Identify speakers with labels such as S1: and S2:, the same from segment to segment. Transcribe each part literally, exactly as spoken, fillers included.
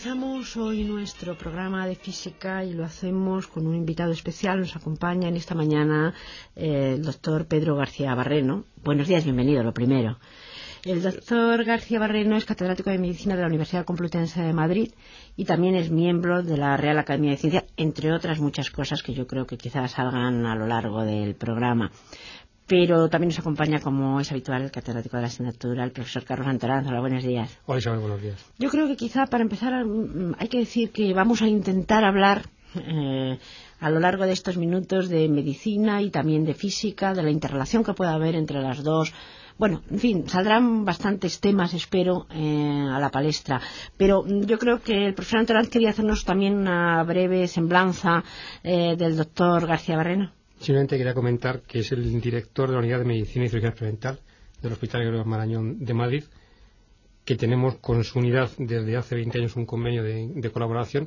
S1: Comenzamos hoy nuestro programa de física y lo hacemos con un invitado especial. Nos acompaña en esta mañana eh, el doctor Pedro García Barreno. Buenos días, bienvenido, lo primero. El doctor García Barreno es catedrático de Medicina de la Universidad Complutense de Madrid y también es miembro de la Real Academia de Ciencias, entre otras muchas cosas que yo creo que quizás salgan a lo largo del programa. Pero también nos acompaña, como es habitual, el catedrático de la asignatura, el profesor Carlos Antoranzo. Hola, buenos días.
S2: Hola, Isabel, buenos días.
S1: Yo creo que quizá para empezar hay que decir que vamos a intentar hablar eh, a lo largo de estos minutos de medicina y también de física, de la interrelación que puede haber entre las dos. Bueno, en fin, saldrán bastantes temas, espero, eh, a la palestra. Pero yo creo que el profesor Antoranzo quería hacernos también una breve semblanza eh, del doctor García Barreno.
S2: Simplemente quería comentar que es el director de la Unidad de Medicina y Cirugía Experimental del Hospital Gregorio Marañón de Madrid, que tenemos con su unidad desde hace veinte años un convenio de, de colaboración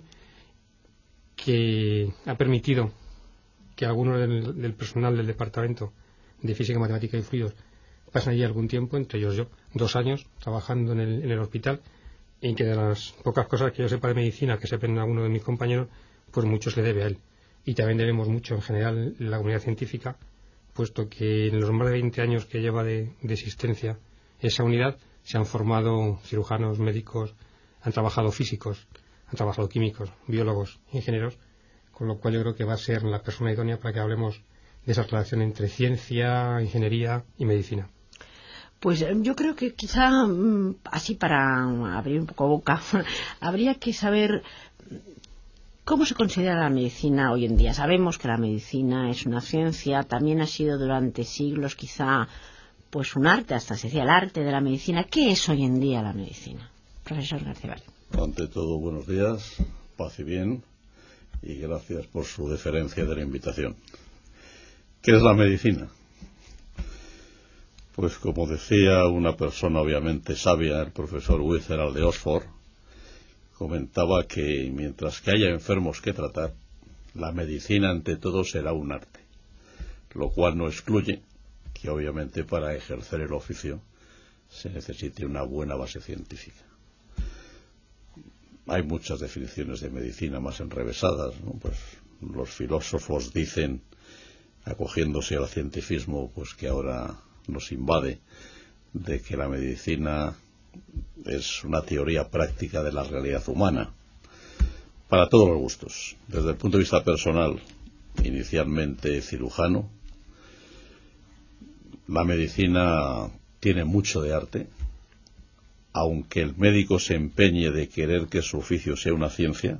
S2: que ha permitido que algunos del, del personal del Departamento de Física, Matemática y Fluidos pasen allí algún tiempo, entre ellos yo, dos años trabajando en el, en el hospital, en que de las pocas cosas que yo sepa de medicina que sepan algunos de mis compañeros, pues mucho se le debe a él. Y también debemos mucho en general la comunidad científica, puesto que en los más de veinte años que lleva de, de existencia esa unidad se han formado cirujanos, médicos, han trabajado físicos, han trabajado químicos, biólogos, ingenieros, con lo cual yo creo que va a ser la persona idónea para que hablemos de esa relación entre ciencia, ingeniería y medicina.
S1: Pues yo creo que quizá, así para abrir un poco boca, habría que saber ¿cómo se considera la medicina hoy en día? Sabemos que la medicina es una ciencia, también ha sido durante siglos quizá pues un arte, hasta se decía el arte de la medicina. ¿Qué es hoy en día la medicina? Profesor García Barreno.
S3: Ante todo, buenos días, paz y bien, y gracias por su deferencia de la invitación. ¿Qué es la medicina? Pues como decía una persona obviamente sabia, el profesor Witherall de Oxford, comentaba que mientras que haya enfermos que tratar, la medicina ante todo será un arte, lo cual no excluye que obviamente para ejercer el oficio se necesite una buena base científica. Hay muchas definiciones de medicina más enrevesadas, ¿no? Pues los filósofos dicen, acogiéndose al cientifismo pues que ahora nos invade, de que la medicina es una teoría práctica de la realidad humana, para todos los gustos. Desde el punto de vista personal, inicialmente cirujano, la medicina tiene mucho de arte, aunque el médico se empeñe de querer que su oficio sea una ciencia,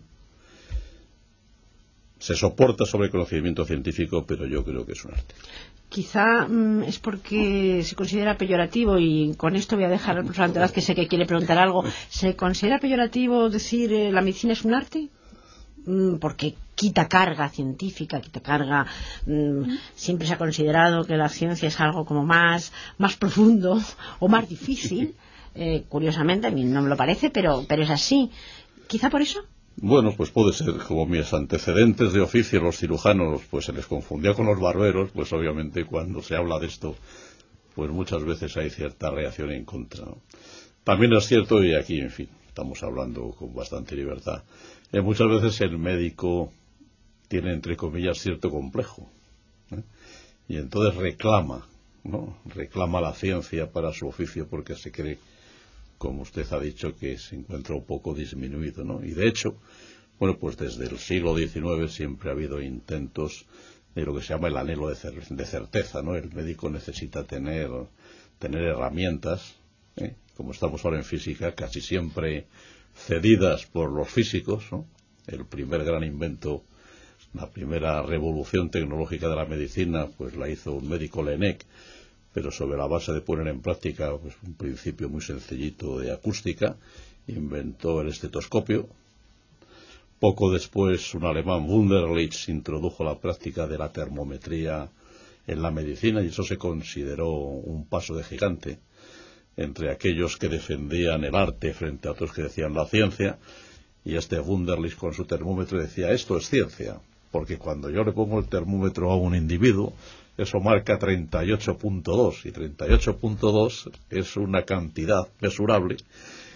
S3: se soporta sobre el conocimiento científico, pero yo creo que es un arte.
S1: Quizá mmm, es porque se considera peyorativo, y con esto voy a dejar al profesor Antoranzo, que sé que quiere preguntar algo. ¿Se considera peyorativo decir eh, la medicina es un arte? Mm, porque quita carga científica, quita carga. Mmm, siempre se ha considerado que la ciencia es algo como más, más profundo o más difícil. Eh, curiosamente, a mí no me lo parece, pero, pero es así. ¿Quizá por eso?
S3: Bueno, pues puede ser. Como mis antecedentes de oficio, los cirujanos, pues se les confundía con los barberos, pues obviamente cuando se habla de esto, pues muchas veces hay cierta reacción en contra, ¿no? También es cierto, y aquí, en fin, estamos hablando con bastante libertad, que muchas veces el médico tiene, entre comillas, cierto complejo, ¿eh? Y entonces reclama, ¿no? Reclama la ciencia para su oficio porque se cree, como usted ha dicho, que se encuentra un poco disminuido, ¿no? Y de hecho, bueno, pues desde el siglo diecinueve siempre ha habido intentos de lo que se llama el anhelo de, cer de certeza, ¿no? El médico necesita tener, tener herramientas, ¿eh? Como estamos ahora en física, casi siempre cedidas por los físicos, ¿no? El primer gran invento, la primera revolución tecnológica de la medicina, pues la hizo un médico, Laennec, pero sobre la base de poner en práctica pues, un principio muy sencillito de acústica, inventó el estetoscopio. Poco después, un alemán, Wunderlich, introdujo la práctica de la termometría en la medicina, y eso se consideró un paso de gigante entre aquellos que defendían el arte frente a otros que decían la ciencia, y este Wunderlich con su termómetro decía, esto es ciencia, porque cuando yo le pongo el termómetro a un individuo, eso marca treinta y ocho punto dos, y treinta y ocho punto dos es una cantidad mesurable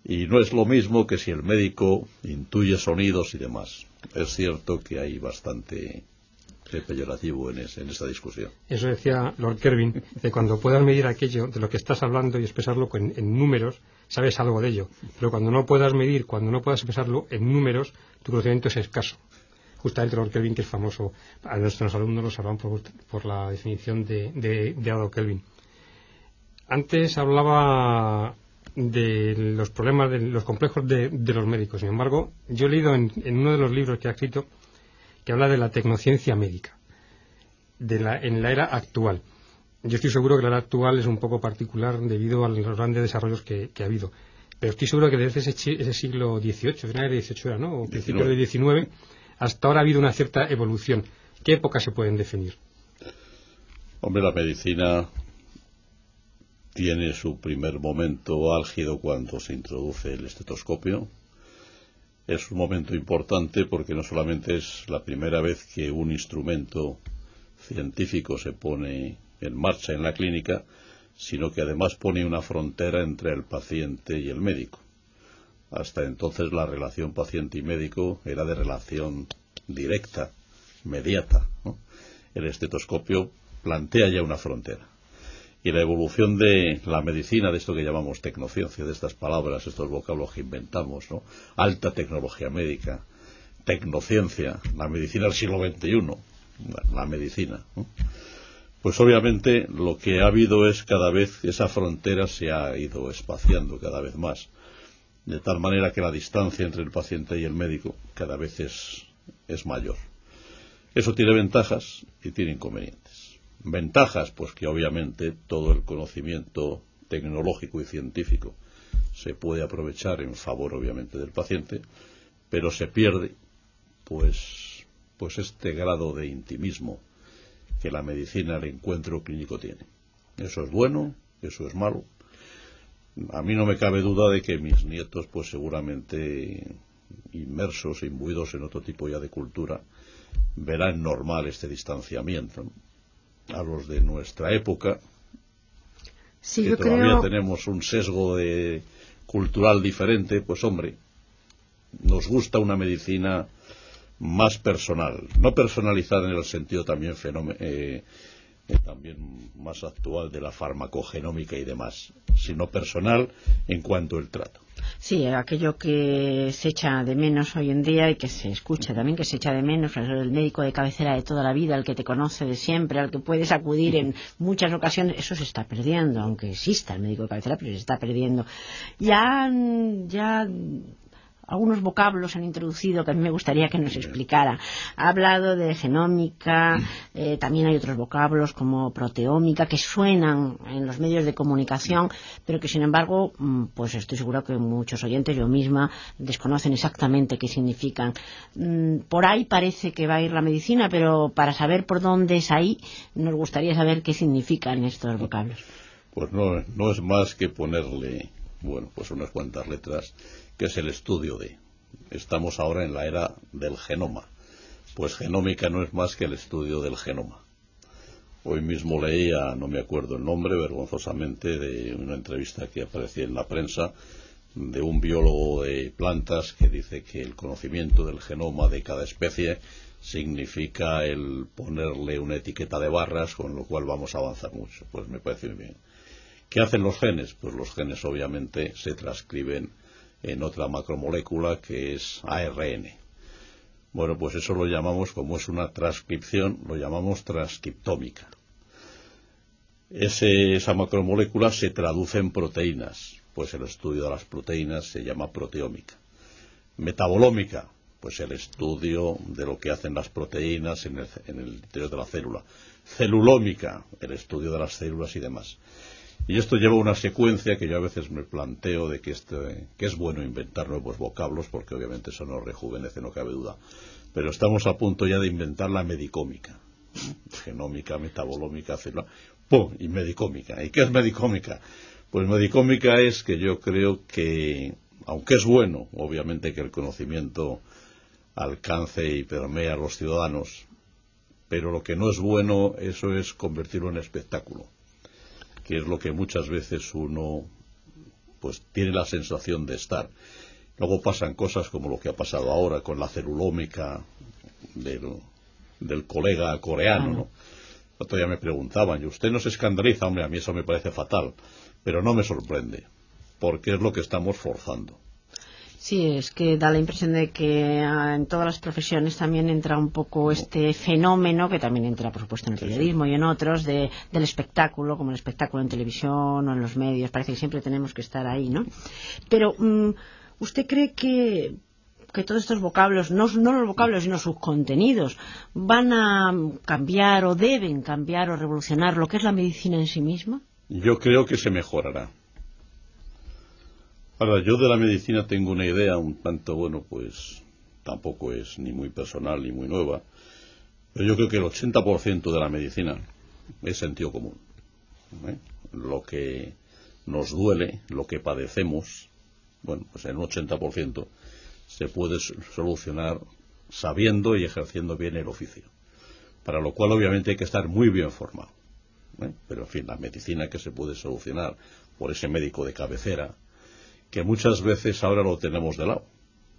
S3: Y no es lo mismo que si el médico intuye sonidos y demás. Es cierto que hay bastante peyorativo en, ese, en esta discusión.
S2: Eso decía Lord Kelvin, de cuando puedas medir aquello de lo que estás hablando y expresarlo en, en números, sabes algo de ello. Pero cuando no puedas medir, cuando no puedas expresarlo en números, tu conocimiento es escaso. Justamente Lord Kelvin, que es famoso, a nuestros alumnos los hablan por, por la definición de, de, de Ado Kelvin. Antes hablaba de los problemas, de los complejos de, de los médicos. Sin embargo, yo he leído en, en uno de los libros que ha escrito que habla de la tecnociencia médica de la, en la era actual. Yo estoy seguro que la era actual es un poco particular debido a los grandes desarrollos que, que ha habido. Pero estoy seguro que desde ese, ese siglo dieciocho, finales del dieciocho era, ¿no? O principios del diecinueve, hasta ahora ha habido una cierta evolución. ¿Qué épocas se pueden definir?
S3: Hombre, la medicina tiene su primer momento álgido cuando se introduce el estetoscopio. Es un momento importante porque no solamente es la primera vez que un instrumento científico se pone en marcha en la clínica, sino que además pone una frontera entre el paciente y el médico. Hasta entonces la relación paciente y médico era de relación directa, mediata, ¿no? El estetoscopio plantea ya una frontera. Y la evolución de la medicina, de esto que llamamos tecnociencia, de estas palabras, estos vocablos que inventamos, ¿no? Alta tecnología médica, tecnociencia, la medicina del siglo veintiuno, la medicina, ¿no? Pues obviamente lo que ha habido es cada vez, esa frontera se ha ido espaciando cada vez más, de tal manera que la distancia entre el paciente y el médico cada vez es, es mayor. Eso tiene ventajas y tiene inconvenientes. Ventajas, pues que obviamente todo el conocimiento tecnológico y científico se puede aprovechar en favor obviamente del paciente, pero se pierde pues, pues este grado de intimismo que la medicina, el encuentro clínico tiene. Eso es bueno, eso es malo. A mí no me cabe duda de que mis nietos, pues seguramente inmersos, imbuidos en otro tipo ya de cultura, verán normal este distanciamiento, ¿no? A los de nuestra época,
S1: sí,
S3: que
S1: yo
S3: todavía
S1: creo...
S3: tenemos un sesgo de cultural diferente, pues hombre, nos gusta una medicina más personal, no personalizada en el sentido también fenómeno, eh, eh, también más actual de la farmacogenómica y demás, sino personal en cuanto al trato.
S1: Sí, aquello que se echa de menos hoy en día y que se escucha también que se echa de menos, el médico de cabecera de toda la vida, el que te conoce de siempre, al que puedes acudir en muchas ocasiones, eso se está perdiendo, aunque exista el médico de cabecera, pero se está perdiendo. Ya, ya algunos vocablos han introducido que a mí me gustaría que nos explicara. Ha hablado de genómica, eh, también hay otros vocablos como proteómica que suenan en los medios de comunicación, pero que sin embargo, pues estoy seguro que muchos oyentes, yo misma, desconocen exactamente qué significan. Por ahí parece que va a ir la medicina, pero para saber por dónde es ahí, nos gustaría saber qué significan estos vocablos.
S3: Pues no, no es más que ponerle, bueno, pues unas cuantas letras, que es el estudio de. Estamos ahora en la era del genoma. Pues genómica no es más que el estudio del genoma. Hoy mismo leía, no me acuerdo el nombre, vergonzosamente, de una entrevista que aparecía en la prensa de un biólogo de plantas que dice que el conocimiento del genoma de cada especie significa el ponerle una etiqueta de barras, con lo cual vamos a avanzar mucho. Pues me parece muy bien. ¿Qué hacen los genes? Pues los genes obviamente se transcriben en otra macromolécula que es A R N. Bueno, pues eso lo llamamos, como es una transcripción, lo llamamos transcriptómica. Ese, esa macromolécula se traduce en proteínas, pues el estudio de las proteínas se llama proteómica. Metabolómica, pues el estudio de lo que hacen las proteínas en el, en el interior de la célula. Celulómica, el estudio de las células y demás. Y esto lleva una secuencia que yo a veces me planteo de que, este, que es bueno inventar nuevos vocablos, porque obviamente eso nos rejuvenece, no cabe duda. Pero estamos a punto ya de inventar la medicómica. Genómica, metabolómica, celular, ¡pum! Y medicómica. ¿Y qué es medicómica? Pues medicómica es que yo creo que, aunque es bueno, obviamente, que el conocimiento alcance y permee a los ciudadanos, pero lo que no es bueno, eso es convertirlo en espectáculo, que es lo que muchas veces uno pues tiene la sensación de estar. Luego pasan cosas como lo que ha pasado ahora con la celulómica del, del colega coreano, ¿no? Otro día me preguntaban, ¿y usted no se escandaliza? Hombre, a mí eso me parece fatal, pero no me sorprende, porque es lo que estamos forzando.
S1: Sí, es que da la impresión de que en todas las profesiones también entra un poco este fenómeno, que también entra, por supuesto, en el periodismo y en otros, de, del espectáculo, como el espectáculo en televisión o en los medios. Parece que siempre tenemos que estar ahí, ¿no? Pero, ¿usted cree que, que todos estos vocablos, no, no los vocablos, sino sus contenidos, van a cambiar o deben cambiar o revolucionar lo que es la medicina en sí misma?
S3: Yo creo que se mejorará. Ahora, yo de la medicina tengo una idea un tanto, bueno, pues tampoco es ni muy personal ni muy nueva, pero yo creo que el ochenta por ciento de la medicina es sentido común, ¿eh? Lo que nos duele, lo que padecemos, bueno, pues en un ochenta por ciento se puede solucionar sabiendo y ejerciendo bien el oficio, para lo cual obviamente hay que estar muy bien formado, ¿eh? Pero en fin, la medicina que se puede solucionar por ese médico de cabecera, que muchas veces ahora lo tenemos de lado.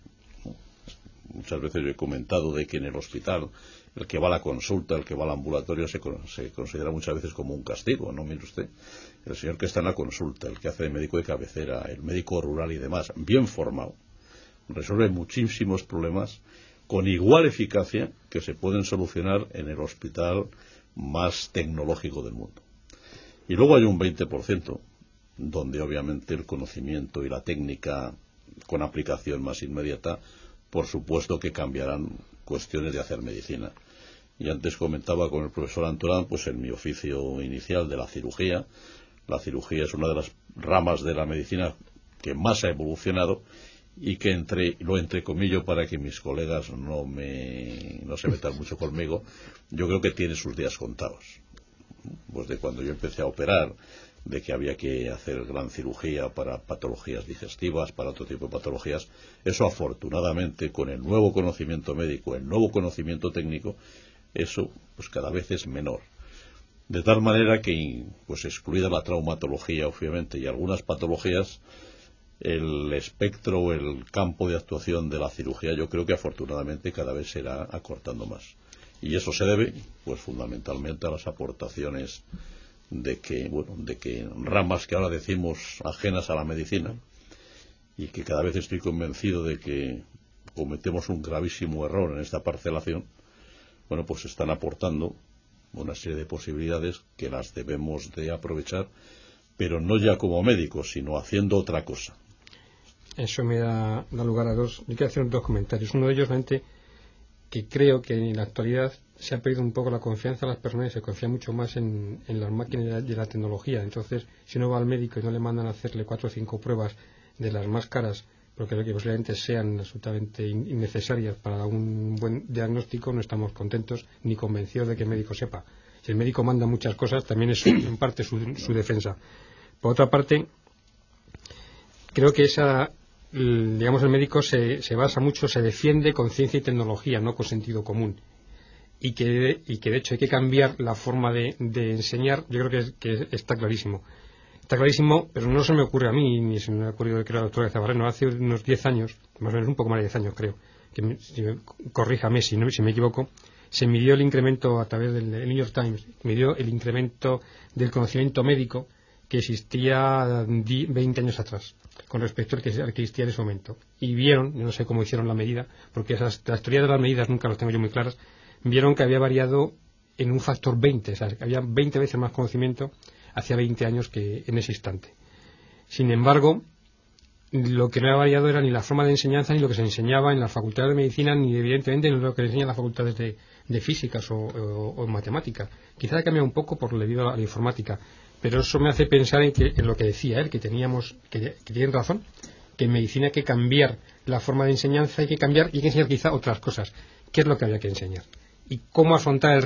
S3: Muchas veces yo he comentado de que en el hospital el que va a la consulta, el que va al ambulatorio se, se considera muchas veces como un castigo, ¿no? Mire usted, el señor que está en la consulta, el que hace de médico de cabecera, el médico rural y demás, bien formado, resuelve muchísimos problemas con igual eficacia que se pueden solucionar en el hospital más tecnológico del mundo. Y luego hay un veinte por ciento donde obviamente el conocimiento y la técnica con aplicación más inmediata, por supuesto que cambiarán cuestiones de hacer medicina. Y antes comentaba con el profesor Antorán, pues en mi oficio inicial de la cirugía, la cirugía es una de las ramas de la medicina que más ha evolucionado y que entre, lo entrecomillo para que mis colegas no me no se metan mucho conmigo, yo creo que tiene sus días contados. Pues de cuando yo empecé a operar, de que había que hacer gran cirugía para patologías digestivas, para otro tipo de patologías, eso afortunadamente con el nuevo conocimiento médico, el nuevo conocimiento técnico, eso pues cada vez es menor. De tal manera que, pues excluida la traumatología obviamente y algunas patologías, el espectro o el campo de actuación de la cirugía yo creo que afortunadamente cada vez se irá acortando más. Y eso se debe pues fundamentalmente a las aportaciones de que, bueno, de que ramas que ahora decimos ajenas a la medicina, y que cada vez estoy convencido de que cometemos un gravísimo error en esta parcelación, bueno, pues están aportando una serie de posibilidades que las debemos de aprovechar, pero no ya como médicos, sino haciendo otra cosa.
S2: Eso me da, da lugar a dos, yo quiero hacer dos comentarios. Uno de ellos, realmente, que creo que en la actualidad se ha perdido un poco la confianza de las personas y se confía mucho más en, en las máquinas y la tecnología. Entonces, si uno va al médico y no le mandan a hacerle cuatro o cinco pruebas de las más caras, porque que posiblemente sean absolutamente innecesarias para un buen diagnóstico, no estamos contentos ni convencidos de que el médico sepa. Si el médico manda muchas cosas, también es en parte su, su defensa. Por otra parte, creo que esa, digamos, el médico se, se basa mucho, se defiende con ciencia y tecnología, no con sentido común. Y que, y que de hecho hay que cambiar la forma de, de enseñar, yo creo que, que está clarísimo. Está clarísimo, pero no se me ocurre a mí, ni se me ha ocurrido que era la doctora Zabarreno, hace unos diez años, más o menos un poco más de diez años creo, que me, si me, corríjame si, no, si me equivoco, se midió el incremento a través del New York Times, midió el incremento del conocimiento médico que existía veinte años atrás, con respecto al que, al que existía en ese momento. Y vieron, yo no sé cómo hicieron la medida, porque esas, las teorías de las medidas nunca las tengo yo muy claras, vieron que había variado en un factor veinte, o sea, que había veinte veces más conocimiento hace veinte años que en ese instante. Sin embargo, lo que no había variado era ni la forma de enseñanza, ni lo que se enseñaba en las facultades de medicina, ni evidentemente ni lo que se enseña en las facultades de, de físicas o, o, o en matemáticas. Quizá ha cambiado un poco por debido a la, a la informática, pero eso me hace pensar en, que, en lo que decía él, que teníamos, que, que tienen razón, que en medicina hay que cambiar la forma de enseñanza, hay que cambiar y hay que enseñar quizá otras cosas. ¿Qué es lo que había que enseñar? Y cómo afrontar el reto.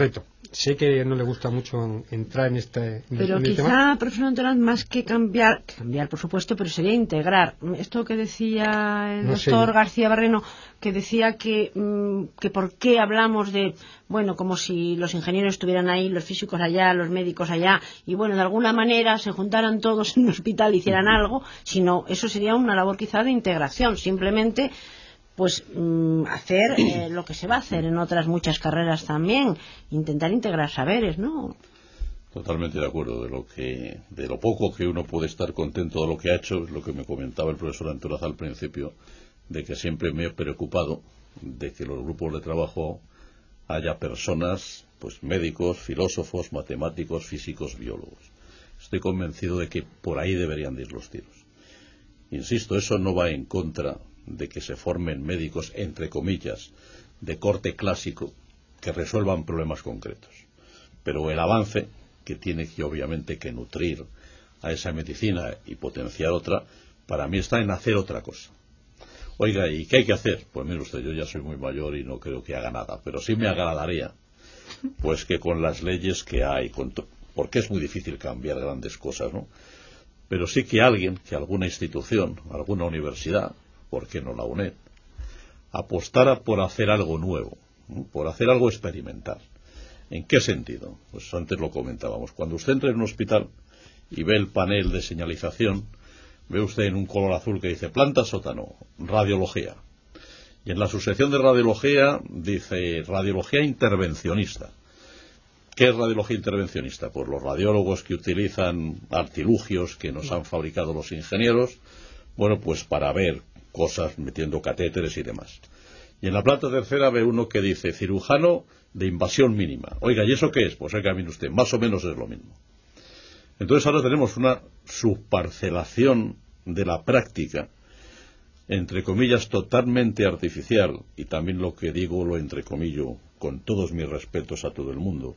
S2: sé que no le gusta mucho entrar en este en
S1: Pero
S2: en
S1: quizá,
S2: tema.
S1: profesor Antonaz, más que cambiar, cambiar por supuesto, pero sería integrar. Esto que decía el
S2: No
S1: doctor
S2: sé.
S1: García Barreno, que decía que, que por qué hablamos de, bueno, como si los ingenieros estuvieran ahí, los físicos allá, los médicos allá, y bueno, de alguna manera se juntaran todos en un hospital y hicieran algo, sino eso sería una labor quizá de integración, simplemente pues mmm, hacer eh, lo que se va a hacer en otras muchas carreras también, intentar integrar saberes, ¿no?
S3: Totalmente de acuerdo. De lo que, de lo poco que uno puede estar contento de lo que ha hecho, es lo que me comentaba el profesor Antonaz al principio, de que siempre me he preocupado de que los grupos de trabajo haya personas, pues médicos, filósofos, matemáticos, físicos, biólogos. Estoy convencido de que por ahí deberían de ir los tiros. Insisto, eso no va en contra de que se formen médicos, entre comillas, de corte clásico, que resuelvan problemas concretos. Pero el avance, que tiene que obviamente que nutrir a esa medicina y potenciar otra, para mí está en hacer otra cosa. Oiga, ¿y qué hay que hacer? Pues mire usted, yo ya soy muy mayor y no creo que haga nada, pero sí me agradaría, pues que con las leyes que hay, con porque es muy difícil cambiar grandes cosas, ¿no? Pero sí que alguien, que alguna institución, alguna universidad, ¿por qué no la UNED?, apostara por hacer algo nuevo, ¿no?, por hacer algo experimental. ¿En qué sentido? Pues antes lo comentábamos. Cuando usted entra en un hospital y ve el panel de señalización, ve usted en un color azul que dice planta sótano, radiología. Y en la subsección de radiología dice radiología intervencionista. ¿Qué es radiología intervencionista? Pues los radiólogos que utilizan artilugios que nos han fabricado los ingenieros, bueno, pues para ver cosas metiendo catéteres y demás. Y en la planta tercera ve uno que dice cirujano de invasión mínima. Oiga, ¿y eso qué es? Pues oiga, mire usted, más o menos es lo mismo. Entonces ahora tenemos una subparcelación de la práctica, entre comillas, totalmente artificial, y también lo que digo lo entrecomillo, con todos mis respetos a todo el mundo,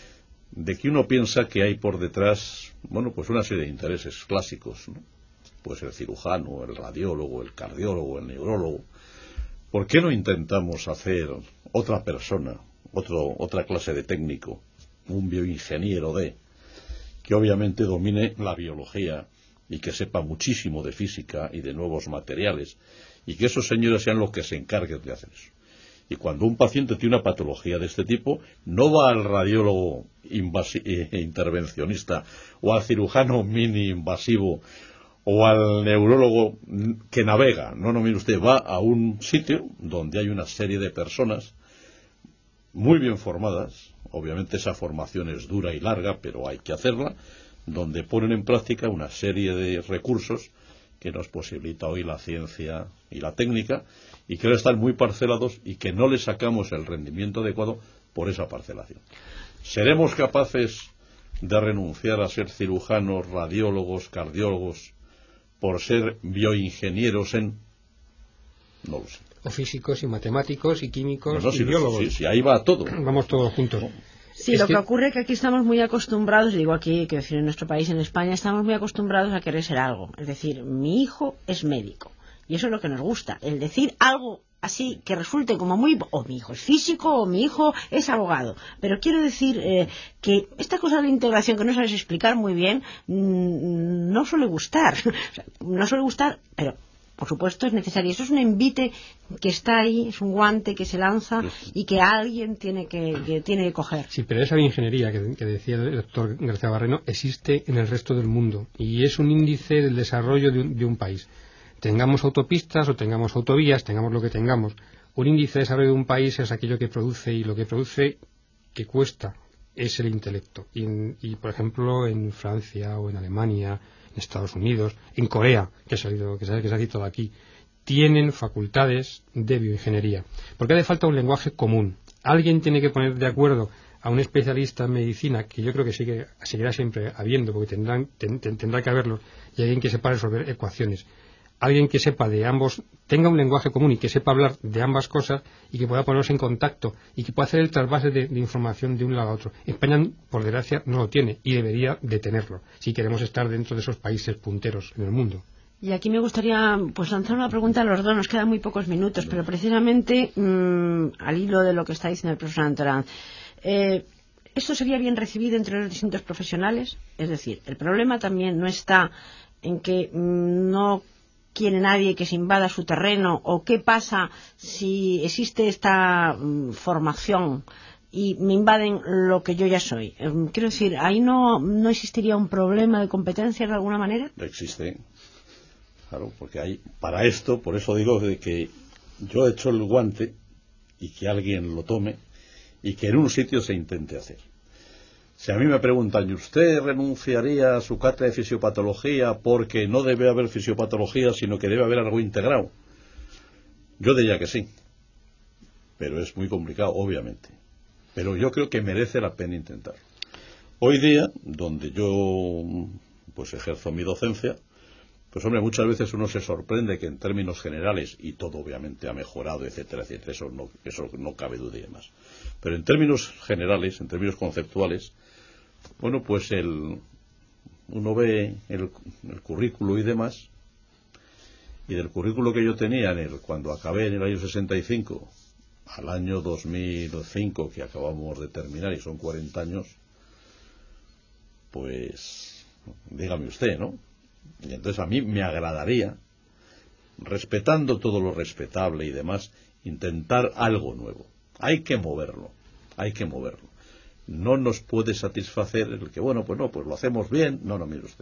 S3: de que uno piensa que hay por detrás, bueno, pues una serie de intereses clásicos, ¿no? Pues el cirujano, el radiólogo, el cardiólogo, el neurólogo. ¿Por qué no intentamos hacer otra persona, otro, otra clase de técnico, un bioingeniero de, que obviamente domine la biología y que sepa muchísimo de física y de nuevos materiales, y que esos señores sean los que se encarguen de hacer eso? Y cuando un paciente tiene una patología de este tipo, no va al radiólogo invasi- eh, intervencionista o al cirujano mini invasivo o al neurólogo que navega. No, no, mire usted, va a un sitio donde hay una serie de personas muy bien formadas. Obviamente esa formación es dura y larga, pero hay que hacerla, donde ponen en práctica una serie de recursos que nos posibilita hoy la ciencia y la técnica, y que ahora están muy parcelados y que no le sacamos el rendimiento adecuado por esa parcelación. ¿Seremos capaces de renunciar a ser cirujanos, radiólogos, cardiólogos, por ser bioingenieros en...? No lo sé.
S2: O físicos y matemáticos y químicos
S3: no, no,
S2: y
S3: si,
S2: biólogos.
S3: Si, si ahí va todo.
S2: Vamos todos juntos.
S1: Sí,
S2: es
S1: lo que...
S2: que
S1: ocurre es que aquí estamos muy acostumbrados, digo aquí, quiero decir, en nuestro país, en España, estamos muy acostumbrados a querer ser algo. Es decir, mi hijo es médico. Y eso es lo que nos gusta, el decir algo así que resulte como muy... o mi hijo es físico, o mi hijo es abogado. Pero quiero decir eh, que esta cosa de la integración que no sabes explicar muy bien, mmm, no suele gustar. O sea, no suele gustar, pero... por supuesto es necesario. Eso es un envite que está ahí, es un guante que se lanza y que alguien tiene que, que, tiene que coger.
S2: Sí, pero esa bioingeniería que, que decía el doctor García Barreno existe en el resto del mundo y es un índice del desarrollo de un, de un país. Tengamos autopistas o tengamos autovías, tengamos lo que tengamos. Un índice de desarrollo de un país es aquello que produce, y lo que produce que cuesta es el intelecto. Y, y por ejemplo, en Francia o en Alemania, en Estados Unidos, en Corea, que, ha salido, que, se, que se ha citado aquí, tienen facultades de bioingeniería. Porque hace falta un lenguaje común. Alguien tiene que poner de acuerdo a un especialista en medicina, que yo creo que sigue, seguirá siempre habiendo, porque tendrán, ten, ten, tendrá que haberlo, y alguien que sepa resolver ecuaciones. Alguien que sepa de ambos, tenga un lenguaje común y que sepa hablar de ambas cosas y que pueda ponerse en contacto y que pueda hacer el trasvase de, de información de un lado a otro. España, por desgracia, no lo tiene y debería de tenerlo, si queremos estar dentro de esos países punteros en el mundo.
S1: Y aquí me gustaría pues lanzar una pregunta a los dos, nos quedan muy pocos minutos, pero precisamente mmm, al hilo de lo que está diciendo el profesor Antonaz. Eh, ¿esto sería bien recibido entre los distintos profesionales? Es decir, el problema también no está en que mmm, no quiere nadie que se invada su terreno, o qué pasa si existe esta mmm, formación y me invaden lo que yo ya soy. Eh, quiero decir, ¿ahí no, no existiría un problema de competencia de alguna manera?
S3: Existe, claro, porque hay, para esto, por eso digo de que yo he hecho el guante y que alguien lo tome y que en un sitio se intente hacer. Si a mí me preguntan, ¿y usted renunciaría a su cátedra de fisiopatología porque no debe haber fisiopatología, sino que debe haber algo integrado? Yo diría que sí, pero es muy complicado, obviamente. Pero yo creo que merece la pena intentar. Hoy día, donde yo pues ejerzo mi docencia, pues hombre, muchas veces uno se sorprende que en términos generales, y todo obviamente ha mejorado, etcétera, etcétera, eso no, eso no cabe duda y demás. Pero en términos generales, en términos conceptuales, bueno, pues el, uno ve el, el currículo y demás, y del currículo que yo tenía en el, cuando acabé en el año sesenta y cinco, al año dos mil cinco, que acabamos de terminar, y son cuarenta años, pues, dígame usted, ¿no? Y entonces a mí me agradaría, respetando todo lo respetable y demás, intentar algo nuevo. Hay que moverlo, hay que moverlo. No nos puede satisfacer el que, bueno, pues no, pues lo hacemos bien. No, no, mire usted.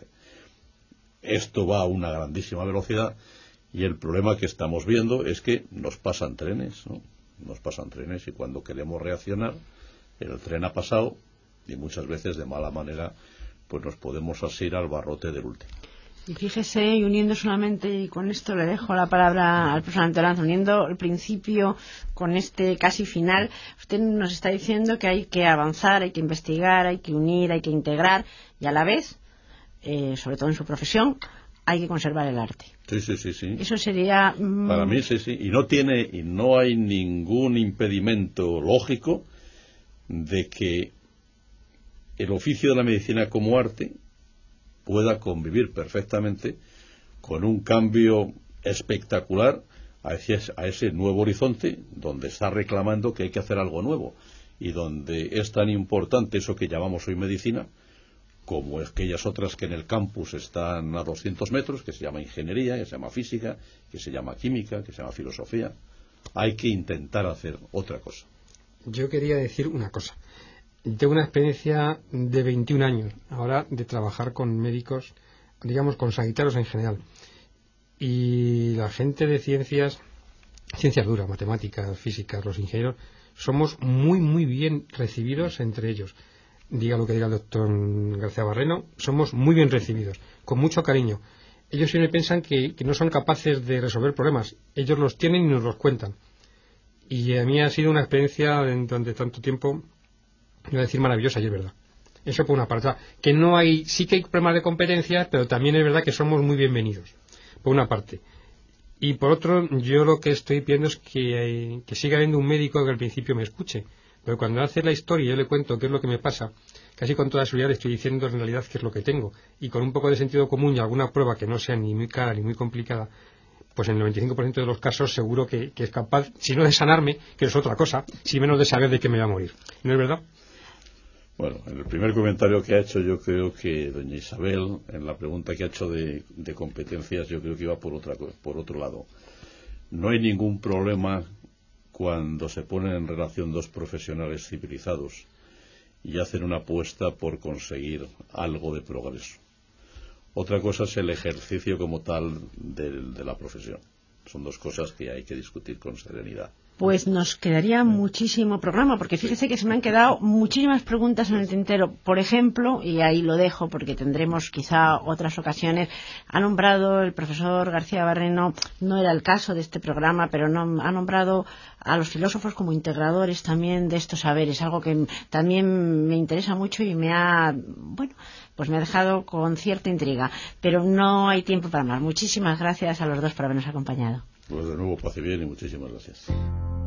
S3: Esto va a una grandísima velocidad y el problema que estamos viendo es que nos pasan trenes, ¿no? Nos pasan trenes y cuando queremos reaccionar, el tren ha pasado y muchas veces de mala manera pues nos podemos asir al barrote del último.
S1: Y fíjese, y uniendo solamente, y con esto le dejo la palabra al profesor Antolanz, uniendo el principio con este casi final, usted nos está diciendo que hay que avanzar, hay que investigar, hay que unir, hay que integrar, y a la vez, eh, sobre todo en su profesión, hay que conservar el arte.
S3: Sí, sí, sí, sí.
S1: Eso sería... Mmm...
S3: Para mí, sí, sí. Y no tiene, y no hay ningún impedimento lógico de que el oficio de la medicina como arte pueda convivir perfectamente con un cambio espectacular a ese, a ese nuevo horizonte donde está reclamando que hay que hacer algo nuevo y donde es tan importante eso que llamamos hoy medicina como aquellas otras que en el campus están a doscientos metros, que se llama ingeniería, que se llama física, que se llama química, que se llama filosofía. Hay que intentar hacer otra cosa.
S2: Yo quería decir una cosa. Tengo una experiencia de veintiún años ahora de trabajar con médicos, digamos con sanitarios en general, y la gente de ciencias ciencias duras, matemáticas, físicas, los ingenieros, somos muy muy bien recibidos entre ellos. Diga lo que diga el doctor García Barreno, somos muy bien recibidos, con mucho cariño. Ellos siempre piensan que, que no son capaces de resolver problemas, ellos los tienen y nos los cuentan, y a mí ha sido una experiencia durante tanto tiempo, iba a decir maravillosa, y es verdad. Eso por una parte, que no hay, sí que hay problemas de competencia, pero también es verdad que somos muy bienvenidos, por una parte. Y por otro, yo lo que estoy pidiendo es que, hay, que siga habiendo un médico que al principio me escuche, pero cuando hace la historia y yo le cuento qué es lo que me pasa, casi con toda seguridad le estoy diciendo en realidad qué es lo que tengo, y con un poco de sentido común y alguna prueba que no sea ni muy cara ni muy complicada, pues en el noventa y cinco por ciento de los casos seguro que, que es capaz, si no de sanarme, que es otra cosa, si menos de saber de qué me va a morir. ¿No es verdad?
S3: Bueno, en el primer comentario que ha hecho, yo creo que doña Isabel, en la pregunta que ha hecho de, de competencias, yo creo que iba por otra, por otro lado. No hay ningún problema cuando se ponen en relación dos profesionales civilizados y hacen una apuesta por conseguir algo de progreso. Otra cosa es el ejercicio como tal de, de la profesión. Son dos cosas que hay que discutir con serenidad.
S1: Pues nos quedaría muchísimo programa, porque fíjese que se me han quedado muchísimas preguntas en el tintero. Por ejemplo, y ahí lo dejo porque tendremos quizá otras ocasiones, ha nombrado el profesor García Barreno, no era el caso de este programa, pero no, ha nombrado a los filósofos como integradores también de estos saberes, algo que también me interesa mucho y me ha, bueno, pues me ha dejado con cierta intriga. Pero no hay tiempo para más. Muchísimas gracias a los dos por habernos acompañado.
S3: Pues de nuevo, paz y bien y muchísimas gracias.